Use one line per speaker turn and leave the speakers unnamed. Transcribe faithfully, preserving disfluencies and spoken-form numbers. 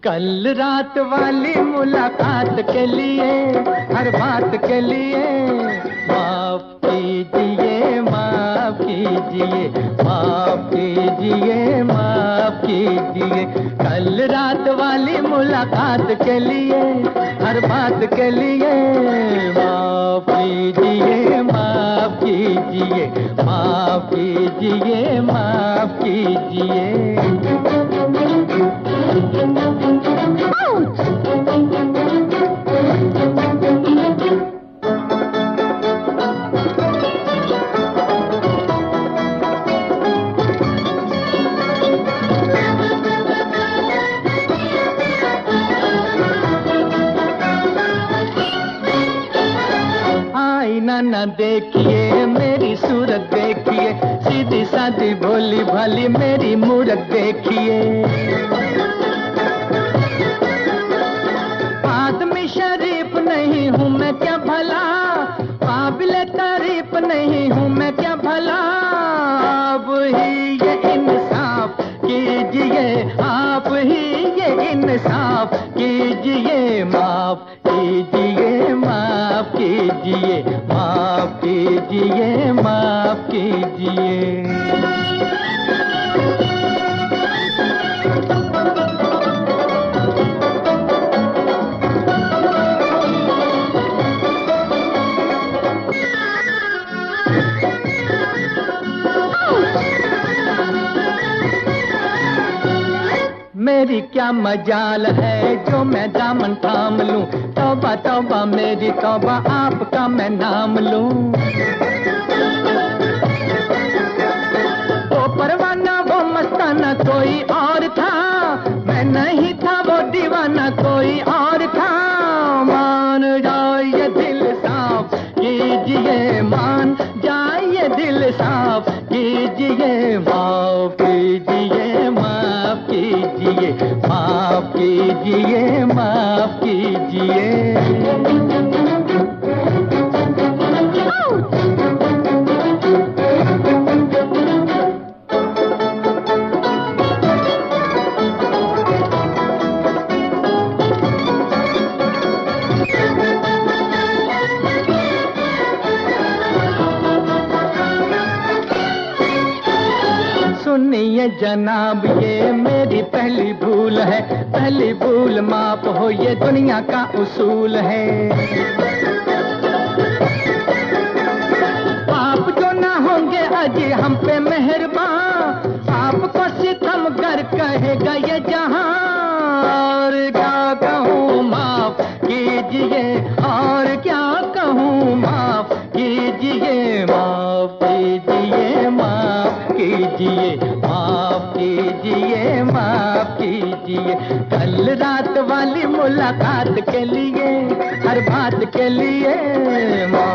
कल रात वाली मुलाकात के लिए, हर बात के लिए माफ कीजिए, माफ कीजिए, माफ कीजिए, माफ कीजिए। कल रात वाली मुलाकात के लिए, हर बात के लिए माफ कीजिए, माफ कीजिए, माफ कीजिए, माफ कीजिए। आईना न देखिए, मेरी सूरत देखिए, सीधी सादी भोली भाली मेरी मूरत देखिए। आदमी शरीफ नहीं हूँ मैं क्या भला, काबिल तारीफ नहीं हूँ मैं क्या भला। आप ही ये इंसाफ कीजिए, आप ही ये इंसाफ कीजिए, माफ कीजिए, माफ कीजिए, माफ कीजिए, माफ कीजिए। मेरी क्या मजाल है जो मैं दामन थाम लूं, तौबा तौबा मेरी तौबा आपका मैं नाम लूं। वो परवाना वो मस्ताना कोई और था, मैं नहीं था वो दीवाना कोई और था। मान जाए दिल साफ कीजिए, मान जाए दिल साफ कीजिए, माफ कीजिए, माफ कीजिए, माफ कीजिए, माफ कीजिए। सुनिए जनाब, ये मेरी पहली भूल है, पहली भूल माफ हो ये दुनिया का उसूल है। आप जो ना होंगे अजी हम पे मेहरबान, आपको सितमगर कहेगा ये जहां। और क्या कहूँ माफ कीजिए, और क्या कहूँ माफ कीजिए, माफ कीजिए, माफ कीजिए, माफ कीजिए, माफ कीजिए। कल रात वाली मुलाकात के लिए, हर बात के लिए माफ